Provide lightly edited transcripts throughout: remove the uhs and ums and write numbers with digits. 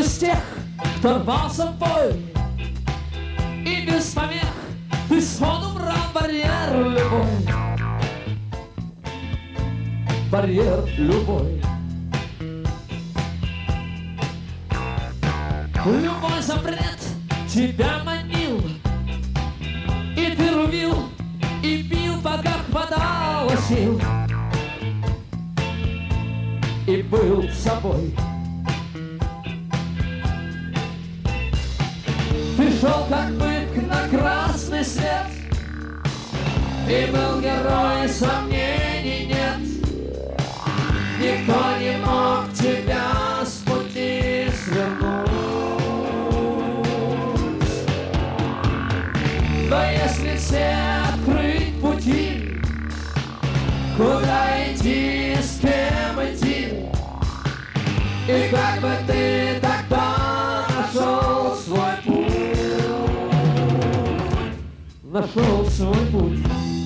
из тех, кто рвался в бой, и без помех ты сходу брал барьер любой. Барьер любой. Любой запрет тебя манил, и ты рубил, и бил, пока хватало сил, и был собой. Ты шел как бык на красный свет, и был герой, сомнений нет. Никто не мог тебя с пути свернуть. Но если все открыть пути, куда идти, с кем идти, и как бы ты тогда нашел свой путь, нашел свой путь.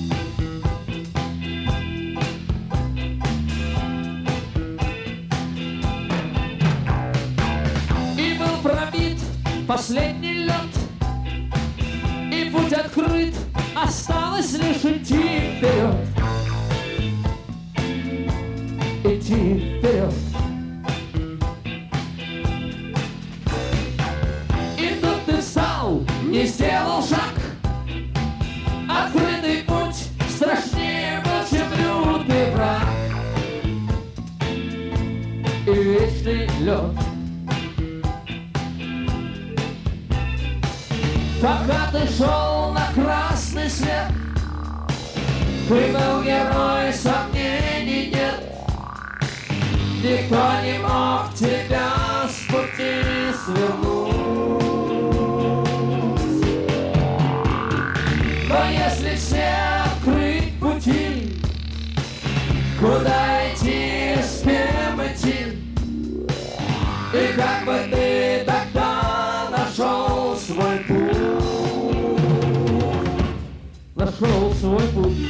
И был пробит последний лед, и путь открыт, осталось лишь идти вперед. Идти вперед. И тут ты встал, не сделал шаг. Открытый путь страшнее был, чем лютый враг и вечный лед. Пока ты шел на красный свет, ты был герой, сомнений нет. Никто не мог тебя с пути свернуть. Но если все открыть пути, куда идти, с кем идти, и как бы ты тогда нашел свой путь, нашел свой путь.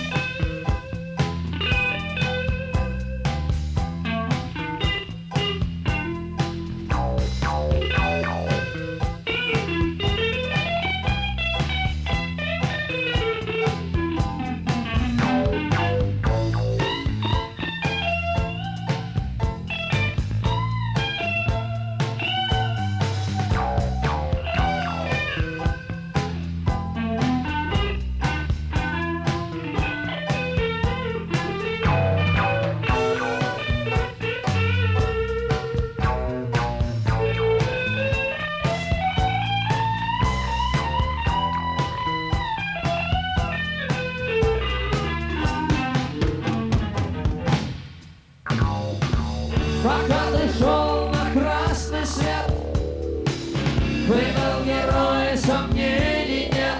Пока ты шел на красный свет, ты был герой, сомнений нет.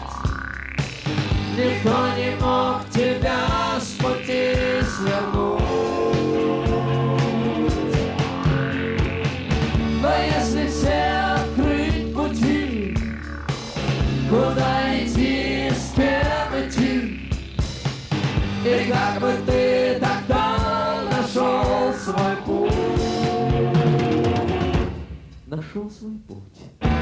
Никто не мог тебя с пути свернуть. Но если все открыть пути, куда идти, с кем идти, и как бы ты тогда нашел свой путь, нашел свой путь.